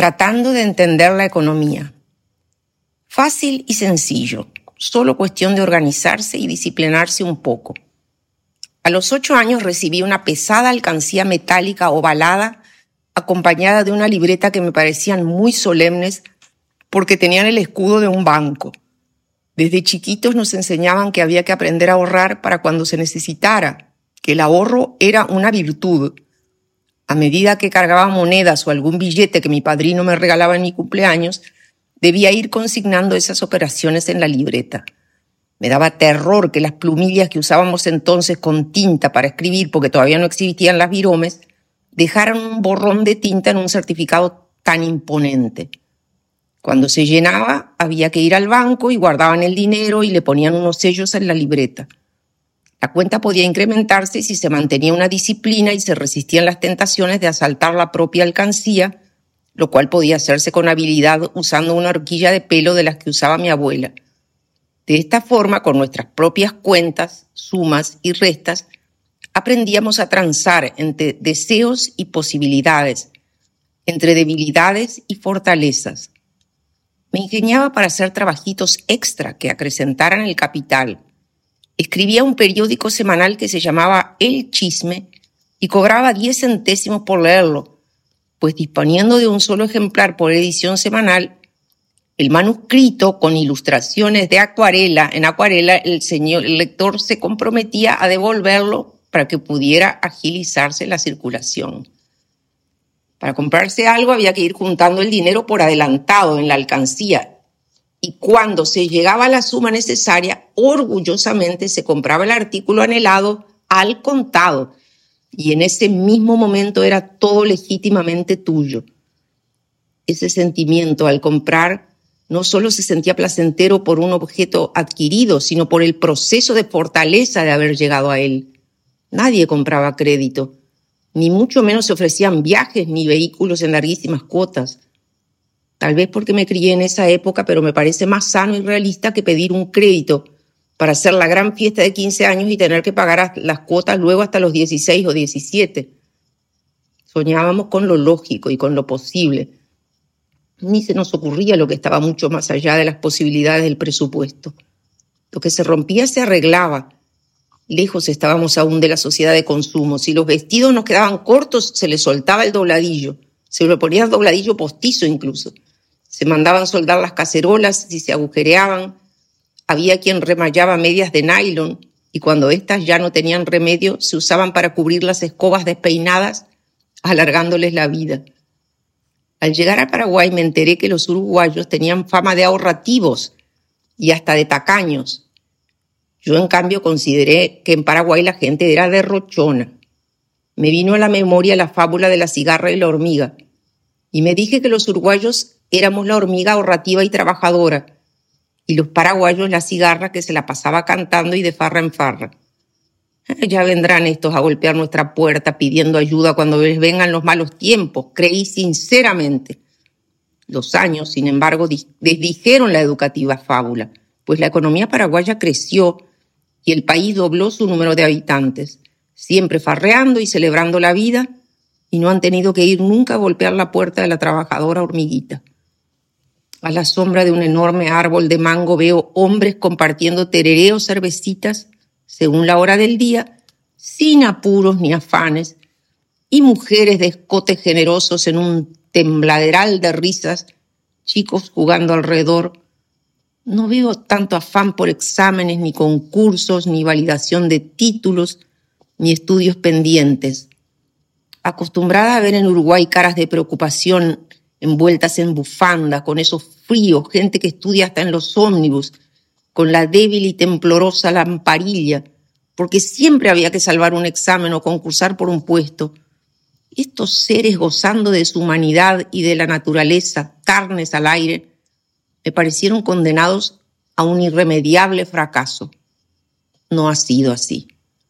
tratando de entender la economía. Fácil y sencillo, solo cuestión de organizarse y disciplinarse un poco. A los 8 años recibí una pesada alcancía metálica ovalada acompañada de una libreta que me parecían muy solemnes porque tenían el escudo de un banco. Desde chiquitos nos enseñaban que había que aprender a ahorrar para cuando se necesitara, que el ahorro era una virtud. A medida que cargaba monedas o algún billete que mi padrino me regalaba en mi cumpleaños, debía ir consignando esas operaciones en la libreta. Me daba terror que las plumillas que usábamos entonces con tinta para escribir, porque todavía no existían las viromes, dejaran un borrón de tinta en un certificado tan imponente. Cuando se llenaba, había que ir al banco y guardaban el dinero y le ponían unos sellos en la libreta. La cuenta podía incrementarse si se mantenía una disciplina y se resistían las tentaciones de asaltar la propia alcancía, lo cual podía hacerse con habilidad usando una horquilla de pelo de las que usaba mi abuela. De esta forma, con nuestras propias cuentas, sumas y restas, aprendíamos a transar entre deseos y posibilidades, entre debilidades y fortalezas. Me ingeniaba para hacer trabajitos extra que acrecentaran el capital. Escribía un periódico semanal que se llamaba El Chisme y cobraba 10 centésimos por leerlo, pues disponiendo de un solo ejemplar por edición semanal, el manuscrito con ilustraciones de acuarela, en acuarela el lector se comprometía a devolverlo para que pudiera agilizarse la circulación. Para comprarse algo había que ir juntando el dinero por adelantado en la alcancía y cuando se llegaba a la suma necesaria, orgullosamente se compraba el artículo anhelado al contado y en ese mismo momento era todo legítimamente tuyo. Ese sentimiento al comprar no solo se sentía placentero por un objeto adquirido, sino por el proceso de fortaleza de haber llegado a él. Nadie compraba crédito, ni mucho menos se ofrecían viajes ni vehículos en larguísimas cuotas. Tal vez porque me crié en esa época, pero me parece más sano y realista que pedir un crédito para hacer la gran fiesta de 15 años y tener que pagar las cuotas luego hasta los 16 o 17. Soñábamos con lo lógico y con lo posible. Ni se nos ocurría lo que estaba mucho más allá de las posibilidades del presupuesto. Lo que se rompía se arreglaba. Lejos estábamos aún de la sociedad de consumo. Si los vestidos nos quedaban cortos, se les soltaba el dobladillo. Se le ponía el dobladillo postizo incluso. Se mandaban soldar las cacerolas si se agujereaban. Había quien remallaba medias de nylon y cuando éstas ya no tenían remedio, se usaban para cubrir las escobas despeinadas, alargándoles la vida. Al llegar a Paraguay me enteré que los uruguayos tenían fama de ahorrativos y hasta de tacaños. Yo, en cambio, consideré que en Paraguay la gente era derrochona. Me vino a la memoria la fábula de la cigarra y la hormiga, y me dije que los uruguayos éramos la hormiga ahorrativa y trabajadora, y los paraguayos la cigarra que se la pasaba cantando y de farra en farra. Ya vendrán estos a golpear nuestra puerta pidiendo ayuda cuando les vengan los malos tiempos, creí sinceramente. Los años, sin embargo, desdijeron la educativa fábula, pues la economía paraguaya creció y el país dobló su número de habitantes, siempre farreando y celebrando la vida, y no han tenido que ir nunca a golpear la puerta de la trabajadora hormiguita. A la sombra de un enorme árbol de mango veo hombres compartiendo tereré o cervecitas según la hora del día, sin apuros ni afanes, y mujeres de escotes generosos en un tembladeral de risas, chicos jugando alrededor. No veo tanto afán por exámenes, ni concursos, ni validación de títulos, ni estudios pendientes. Acostumbrada a ver en Uruguay caras de preocupación envueltas en bufanda, con esos fríos, gente que estudia hasta en los ómnibus, con la débil y temblorosa lamparilla, porque siempre había que salvar un examen o concursar por un puesto. Estos seres gozando de su humanidad y de la naturaleza, carnes al aire, me parecieron condenados a un irremediable fracaso. No ha sido así.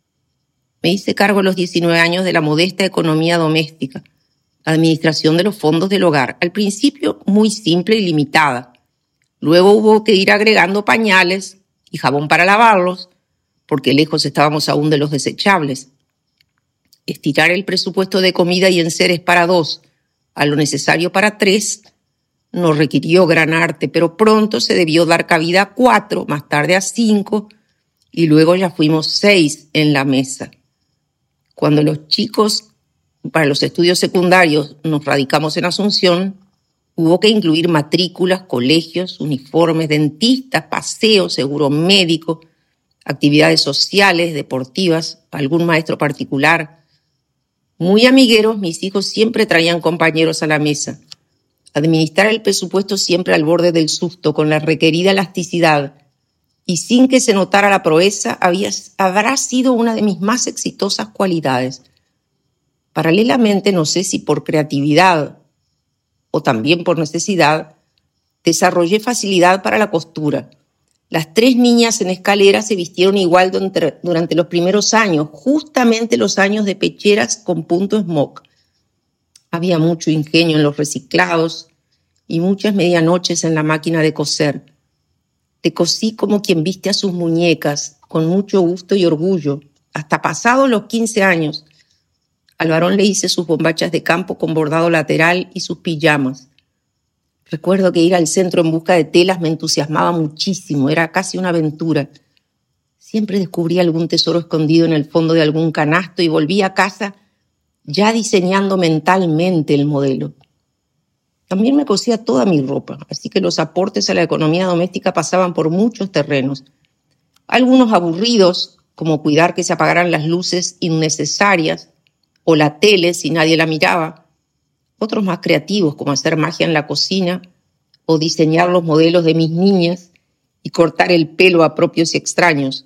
Me hice cargo a los 19 años de la modesta economía doméstica, la administración de los fondos del hogar, al principio muy simple y limitada. Luego hubo que ir agregando pañales y jabón para lavarlos, porque lejos estábamos aún de los desechables. Estirar el presupuesto de comida y enseres para 2, a lo necesario para 3, no requirió gran arte, pero pronto se debió dar cabida a 4, más tarde a 5, y luego ya fuimos 6 en la mesa. Cuando los chicos, para los estudios secundarios, nos radicamos en Asunción, hubo que incluir matrículas, colegios, uniformes, dentistas, paseos, seguro médico, actividades sociales, deportivas, algún maestro particular. Muy amigueros, mis hijos siempre traían compañeros a la mesa. Administrar el presupuesto siempre al borde del susto, con la requerida elasticidad, y sin que se notara la proeza, habrá sido una de mis más exitosas cualidades. Paralelamente, no sé si por creatividad o también por necesidad, desarrollé facilidad para la costura. Las 3 niñas en escalera se vistieron igual durante los primeros años, justamente los años de pecheras con punto smock. Había mucho ingenio en los reciclados y muchas medianoches en la máquina de coser. Te cosí como quien viste a sus muñecas, con mucho gusto y orgullo, hasta pasados los 15 años. Al varón le hice sus bombachas de campo con bordado lateral y sus pijamas. Recuerdo que ir al centro en busca de telas me entusiasmaba muchísimo, era casi una aventura. Siempre descubría algún tesoro escondido en el fondo de algún canasto y volvía a casa ya diseñando mentalmente el modelo. También me cosía toda mi ropa, así que los aportes a la economía doméstica pasaban por muchos terrenos. Algunos aburridos, como cuidar que se apagaran las luces innecesarias o la tele si nadie la miraba. Otros más creativos, como hacer magia en la cocina o diseñar los modelos de mis niñas y cortar el pelo a propios y extraños.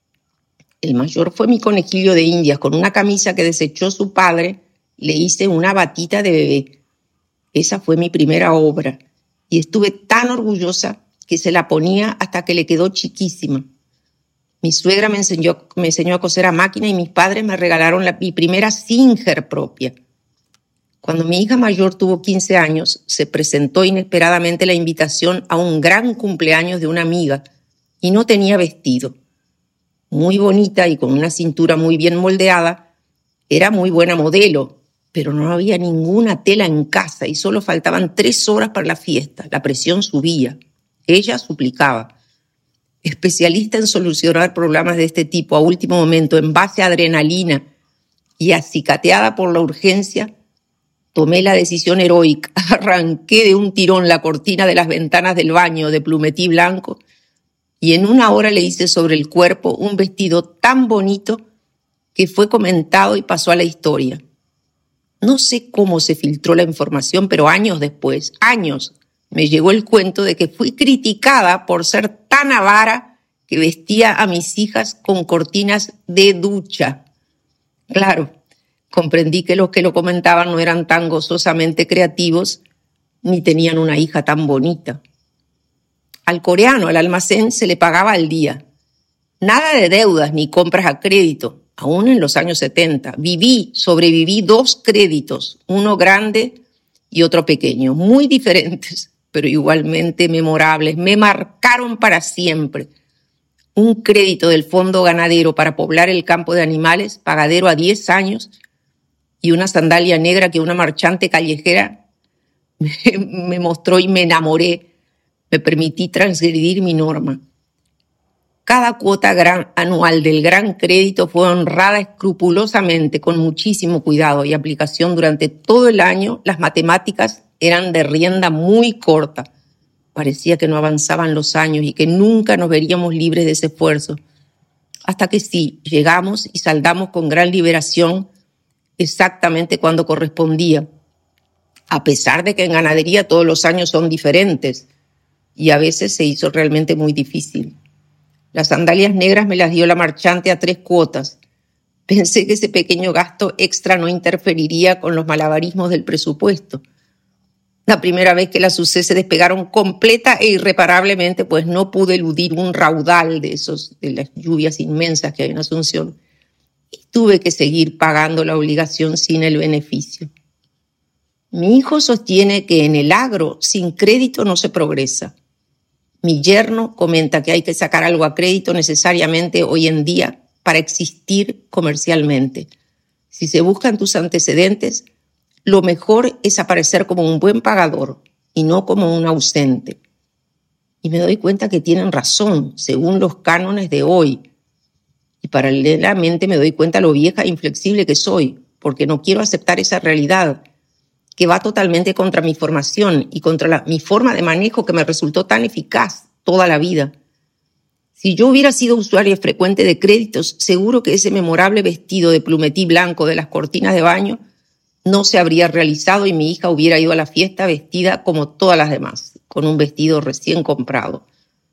El mayor fue mi conejillo de indias. Con una camisa que desechó su padre, le hice una batita de bebé. Esa fue mi primera obra y estuve tan orgullosa que se la ponía hasta que le quedó chiquísima. Mi suegra me enseñó a coser a máquina y mis padres me regalaron mi primera Singer propia. Cuando mi hija mayor tuvo 15 años, se presentó inesperadamente la invitación a un gran cumpleaños de una amiga y no tenía vestido. Muy bonita y con una cintura muy bien moldeada, era muy buena modelo, pero no había ninguna tela en casa y solo faltaban 3 horas para la fiesta. La presión subía. Ella suplicaba. Especialista en solucionar problemas de este tipo a último momento, en base a adrenalina y acicateada por la urgencia, tomé la decisión heroica. Arranqué de un tirón la cortina de las ventanas del baño de plumetí blanco y en 1 hora le hice sobre el cuerpo un vestido tan bonito que fue comentado y pasó a la historia. No sé cómo se filtró la información, pero años después, me llegó el cuento de que fui criticada por ser tan avara que vestía a mis hijas con cortinas de ducha. Claro, comprendí que los que lo comentaban no eran tan gozosamente creativos ni tenían una hija tan bonita. Al coreano, al almacén, se le pagaba al día. Nada de deudas ni compras a crédito, aún en los años 70. Sobreviví 2 créditos, uno grande y otro pequeño, muy diferentes, pero igualmente memorables. Me marcaron para siempre. Un crédito del Fondo Ganadero para poblar el campo de animales, pagadero a 10 años, y una sandalia negra que una marchante callejera me mostró y me enamoré. Me permití transgredir mi norma. Cada cuota anual del gran crédito fue honrada escrupulosamente, con muchísimo cuidado y aplicación durante todo el año. Las matemáticas eran de rienda muy corta. Parecía que no avanzaban los años y que nunca nos veríamos libres de ese esfuerzo. Hasta que sí, llegamos y saldamos con gran liberación exactamente cuando correspondía. A pesar de que en ganadería todos los años son diferentes y a veces se hizo realmente muy difícil. Las sandalias negras me las dio la marchante a 3 cuotas. Pensé que ese pequeño gasto extra no interferiría con los malabarismos del presupuesto. La primera vez que las usé se despegaron completa e irreparablemente, pues no pude eludir un raudal de las lluvias inmensas que hay en Asunción. Y tuve que seguir pagando la obligación sin el beneficio. Mi hijo sostiene que en el agro sin crédito no se progresa. Mi yerno comenta que hay que sacar algo a crédito necesariamente hoy en día para existir comercialmente. Si se buscan tus antecedentes, lo mejor es aparecer como un buen pagador y no como un ausente. Y me doy cuenta que tienen razón, según los cánones de hoy. Y paralelamente me doy cuenta lo vieja e inflexible que soy, porque no quiero aceptar esa realidad que va totalmente contra mi formación y contra mi forma de manejo que me resultó tan eficaz toda la vida. Si yo hubiera sido usuaria frecuente de créditos, seguro que ese memorable vestido de plumetí blanco de las cortinas de baño no se habría realizado y mi hija hubiera ido a la fiesta vestida como todas las demás, con un vestido recién comprado.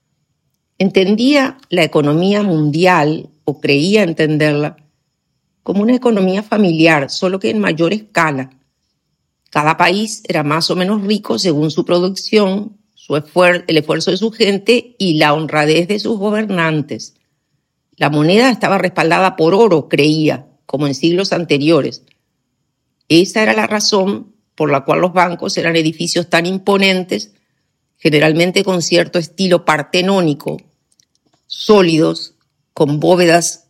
Entendía la economía mundial, o creía entenderla, como una economía familiar, solo que en mayor escala. Cada país era más o menos rico según su producción, el esfuerzo de su gente y la honradez de sus gobernantes. La moneda estaba respaldada por oro, creía, como en siglos anteriores. Esa era la razón por la cual los bancos eran edificios tan imponentes, generalmente con cierto estilo partenónico, sólidos, con bóvedas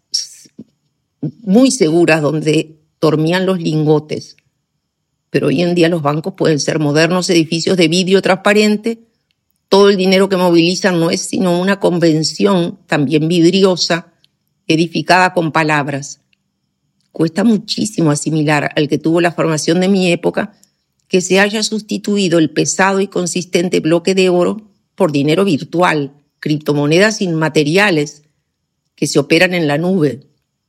muy seguras donde dormían los lingotes. Pero hoy en día los bancos pueden ser modernos edificios de vidrio transparente. Todo el dinero que movilizan no es sino una convención, también vidriosa, edificada con palabras. Cuesta muchísimo asimilar al que tuvo la formación de mi época que se haya sustituido el pesado y consistente bloque de oro por dinero virtual, criptomonedas inmateriales que se operan en la nube.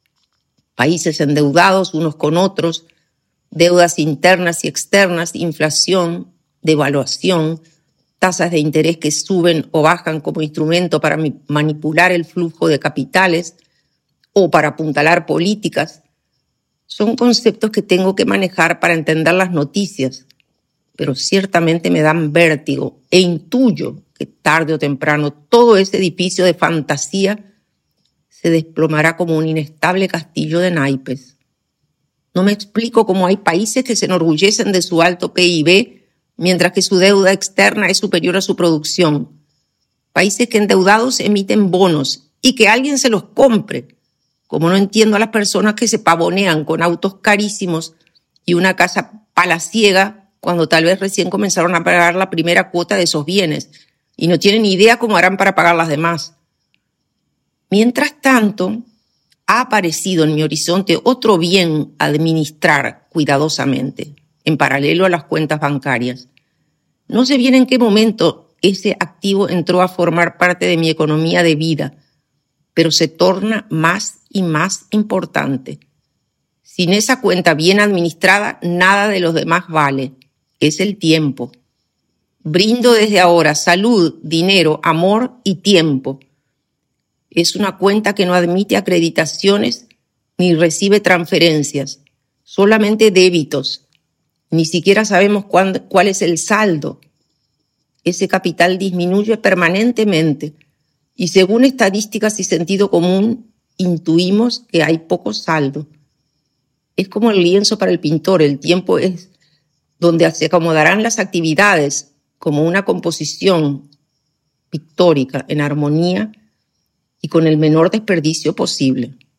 Países endeudados unos con otros, deudas internas y externas, inflación, devaluación, tasas de interés que suben o bajan como instrumento para manipular el flujo de capitales o para apuntalar políticas. Son conceptos que tengo que manejar para entender las noticias, pero ciertamente me dan vértigo e intuyo que tarde o temprano todo ese edificio de fantasía se desplomará como un inestable castillo de naipes. No me explico cómo hay países que se enorgullecen de su alto PIB, mientras que su deuda externa es superior a su producción. Países que endeudados emiten bonos y que alguien se los compre. Como no entiendo a las personas que se pavonean con autos carísimos y una casa palaciega cuando tal vez recién comenzaron a pagar la primera cuota de esos bienes y no tienen idea cómo harán para pagar las demás. Mientras tanto, ha aparecido en mi horizonte otro bien a administrar cuidadosamente, en paralelo a las cuentas bancarias. No sé bien en qué momento ese activo entró a formar parte de mi economía de vida, pero se torna más y más importante. Sin esa cuenta bien administrada, nada de los demás vale. Es el tiempo. Brindo desde ahora salud, dinero, amor y tiempo. Es una cuenta que no admite acreditaciones ni recibe transferencias, solamente débitos. Ni siquiera sabemos cuál es el saldo. Ese capital disminuye permanentemente y según estadísticas y sentido común, intuimos que hay poco saldo. Es como el lienzo para el pintor, el tiempo es donde se acomodarán las actividades como una composición pictórica en armonía y con el menor desperdicio posible.